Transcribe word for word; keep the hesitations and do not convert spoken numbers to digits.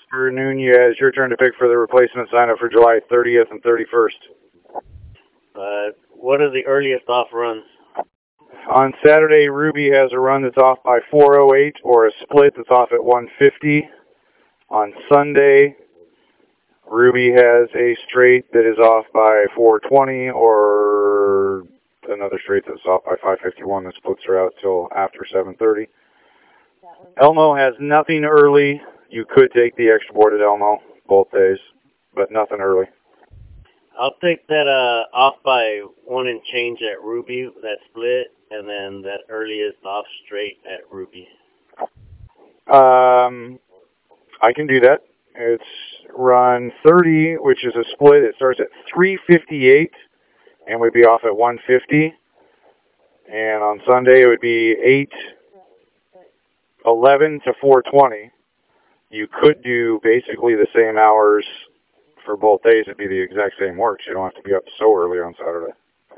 Jasper Nunez, your turn to pick for the replacement sign-up for July thirtieth and thirty-first. Uh, what are the earliest off runs? On Saturday, Ruby has a run that's off by four oh eight or a split that's off at one fifty. On Sunday, Ruby has a straight that is off by four twenty or another straight that's off by five fifty-one. The splits are out till after seven thirty. Elmo has nothing early. You could take the extra board at Elmo both days, but nothing early. I'll take that uh, off by one and change at Ruby, that split, and then that earliest off straight at Ruby. Um, I can do that. It's run thirty, which is a split. It starts at three fifty-eight and would be off at one fifty. And on Sunday, it would be eight eleven to four twenty. You could do basically the same hours for both days. It'd be the exact same works. You don't have to be up so early on Saturday.